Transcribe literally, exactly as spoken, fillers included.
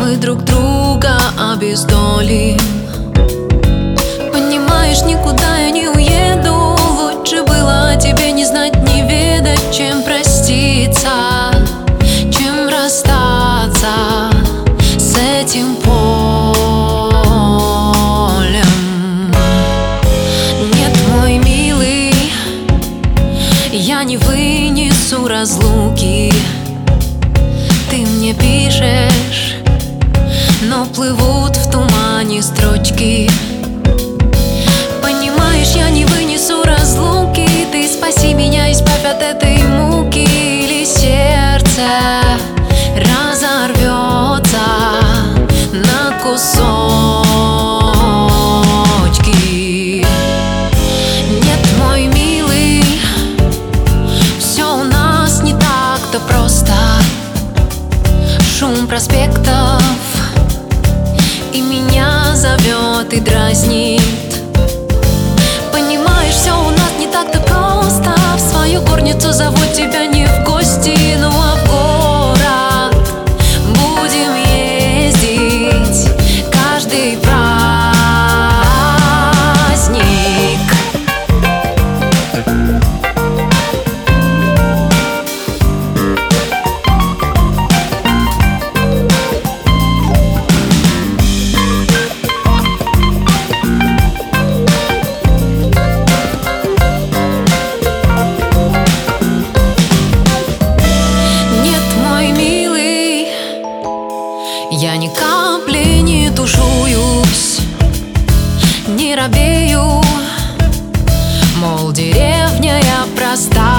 мы друг друга обездолим. Понимаешь, никуда я не уеду. Лучше было тебе не знать, не ведать, чем проститься, чем расстаться с этим полем. Нет, мой милый, я не вынесу разлуки. Ты мне пишешь, но плывут в тумане строчки. Понимаешь, я не вынесу разлуки. Ты спаси меня, избавь от этой муки, или сердце разорвется на кусочки. Нет, мой милый, все у нас не так-то просто. Шум проспектов и меня зовет и дразнит. Понимаешь, все у нас не так-то просто. В свою горницу зовут тебя не в гости, ну а в город будем ездить каждый праздник. Я ни капли не тушуюсь, не робею, мол, деревня я проста.